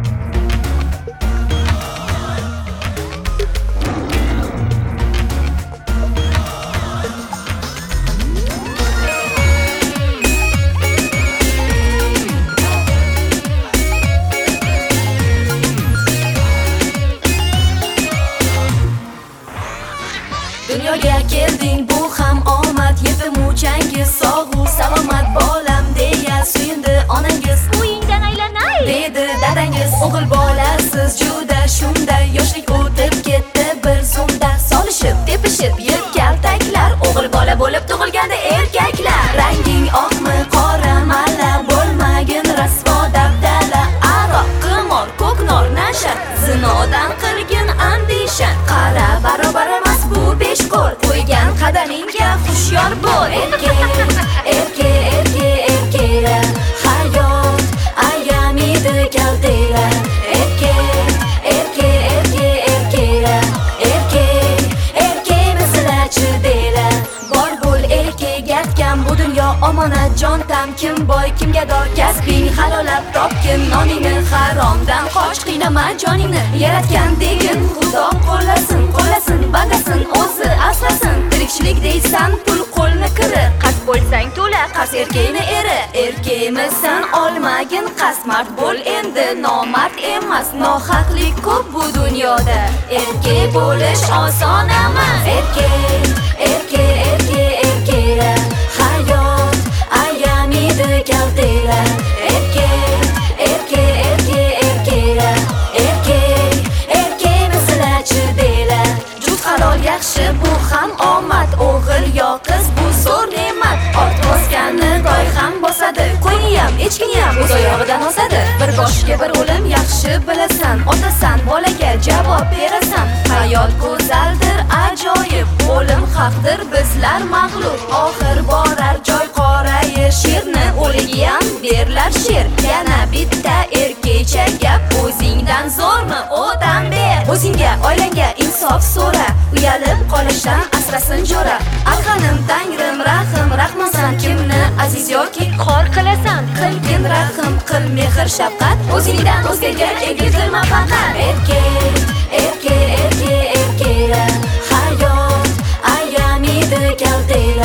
Dunyoga kelding bu ham omad, yetim uchangiz sog'u salomat bolam deya suyundi onangiz. Uyingdan aylanay dedi dadangiz. O'g'il bolasiz juda shunday, yoshlik o'tib ketdi bir zumda. Solishib tepishib kaltaklar, o'g'il bola bo'lib tug'ilganda erkaklar. Ranging oqmi qora malla, bo'lmagin rasvo dabdala. Aroq qimor ko'k nor nashar, zinodan qilgin andishan. Qara barobar emas bu besh qo'l, qo'ygan qadamingga hushyor bo'l. Erke hayot ayamidi kaldera. Erke mislachi dela. Bor bo'l erkak bu dunyo omonat, jontam kim boy kimga dor. Kasbing halolab topgin noningni, haromdan qoch qiynama joningni. Yaratgan degin Xudo qo'llasin bandasin o'zi asrasin. Tirikchilik deysan pul qo'lni kiri, qas bo'lsang to'la qas erkakni eri. Erkakmisan olmagin qas, mard bo'l endi nomard emas. Nohaqlik ko'p bu dunyoda, erkak bo'lish oson emas. Erkak hayot ayamidi kaldera. Erke mislachi dela. Jut halol yaxshi bu ham omad, o'g'il yo qiz bu zo'r ne'mat. Ot bosganni toy ham bosadi, qo'yniyam echkiniyam o'z oyog'idan osadi. Bir boshga bir o'lim yaxshi bilasan, otasan bolaga javob berasan. Hayot go'zaldir ajoyib, o'lim haqdir bizlar mag'lub. Oxir borar joy qorayir, sherni o'ligiyam berlar sher. Yana bitta erkakcha gap, o'zingdan zo'rmi o'tan ber. O'zingga oilangga insof so'ra, uyalib qolishdan asrasin jo'ra. Arxanim tangrim rahmonsan, kimni aziz yoki xor qilasan. Qilgin rahm, qil mehr shafqat, o'zingdan o'zgaga egilma faqat. Erkak hayot ayamidi kaldera.